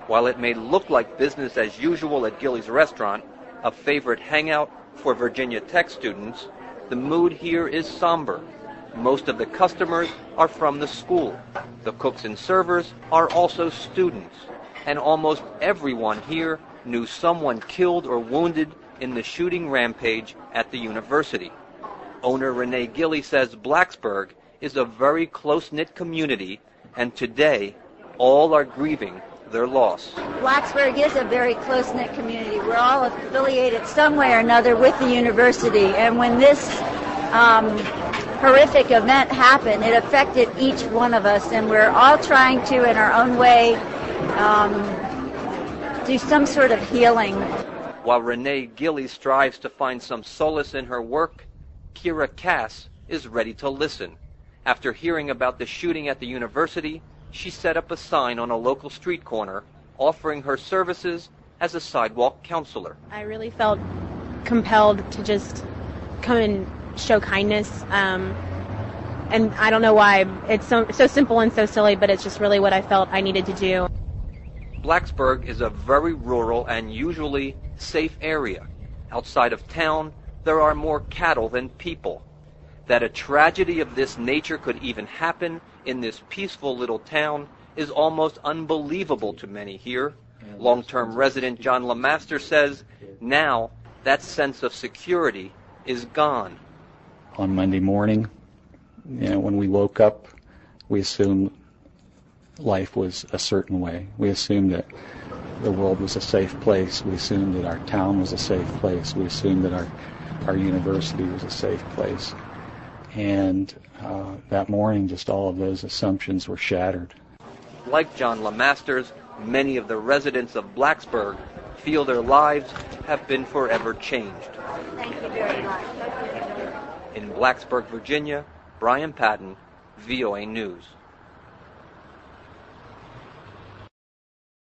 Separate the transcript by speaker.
Speaker 1: While it may look like business as usual at Gilley's restaurant, a favorite hangout for Virginia Tech students, the mood here is somber. Most of the customers are from the school. The cooks and servers are also students. And almost everyone here knew someone killed or wounded in the shooting rampage at the university. Owner Renee Gilley says Blacksburg is a very close-knit community, and today all are grieving their loss.
Speaker 2: Blacksburg is a very close-knit community. We're all affiliated some way or another with the university, and when this horrific event happened, it affected each one of us, and we're all trying to, in our own way, do some sort of healing.
Speaker 1: While Renee Gilley strives to find some solace in her work, Kira Cass is ready to listen. After hearing about the shooting at the university, she set up a sign on a local street corner offering her services as a sidewalk counselor.
Speaker 3: I really felt compelled to just come and show kindness. And I don't know why. It's so simple and so silly, but it's just really what I felt I needed to do.
Speaker 1: Blacksburg is a very rural and usually safe area. Outside of town, there are more cattle than people. That a tragedy of this nature could even happen in this peaceful little town is almost unbelievable to many here. Long-term resident John LeMaster says now that sense of security is gone.
Speaker 4: On Monday morning, when we woke up, we assumed life was a certain way. We assumed that the world was a safe place. We assumed that our town was a safe place. We assumed that our university was a safe place. And that morning, just all of those assumptions were shattered.
Speaker 1: Like John LeMaster's, many of the residents of Blacksburg feel their lives have been forever changed.
Speaker 2: Thank you very much.
Speaker 1: In Blacksburg, Virginia, Brian Patton, VOA News.